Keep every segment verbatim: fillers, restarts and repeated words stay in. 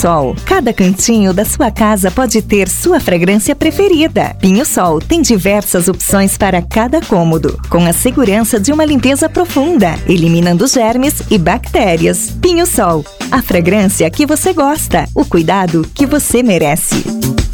Pinho-Sol. Cada cantinho da sua casa pode ter sua fragrância preferida. Pinho-Sol tem diversas opções para cada cômodo, com a segurança de uma limpeza profunda, eliminando germes e bactérias. Pinho-Sol, a fragrância que você gosta, o cuidado que você merece.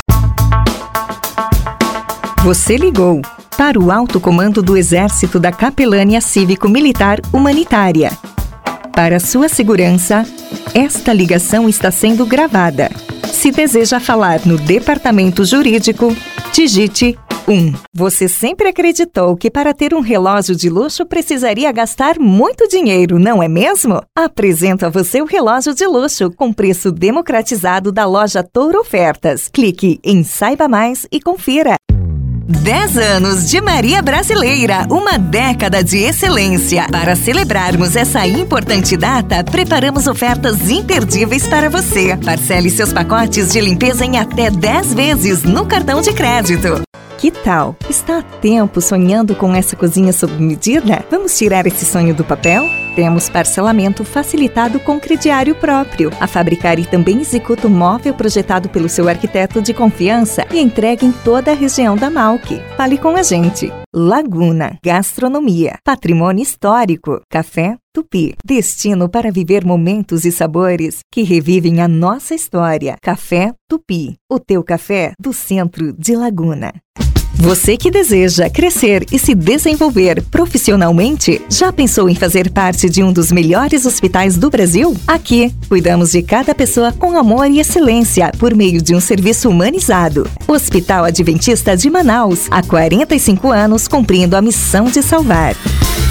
Você ligou para o Alto Comando do Exército da Capelânia Cívico-Militar Humanitária. Para sua segurança, esta ligação está sendo gravada. Se deseja falar no Departamento Jurídico, digite um. Você sempre acreditou que para ter um relógio de luxo precisaria gastar muito dinheiro, não é mesmo? Apresento a você o relógio de luxo com preço democratizado da loja Touro Ofertas. Clique em Saiba Mais e confira. dez anos de Maria Brasileira, uma década de excelência. Para celebrarmos essa importante data, preparamos ofertas imperdíveis para você. Parcele seus pacotes de limpeza em até dez vezes no cartão de crédito. Que tal? Está há tempo sonhando com essa cozinha sob medida? Vamos tirar esse sonho do papel? Temos parcelamento facilitado com crediário próprio. A Fabricare também executa o móvel projetado pelo seu arquiteto de confiança e entrega em toda a região da Malc. Fale com a gente. Laguna, gastronomia, patrimônio histórico, Café Tupi, destino para viver momentos e sabores que revivem a nossa história. Café Tupi, o teu café do centro de Laguna. Você que deseja crescer e se desenvolver profissionalmente, já pensou em fazer parte de um dos melhores hospitais do Brasil? Aqui, cuidamos de cada pessoa com amor e excelência por meio de um serviço humanizado. Hospital Adventista de Manaus, há quarenta e cinco anos cumprindo a missão de salvar.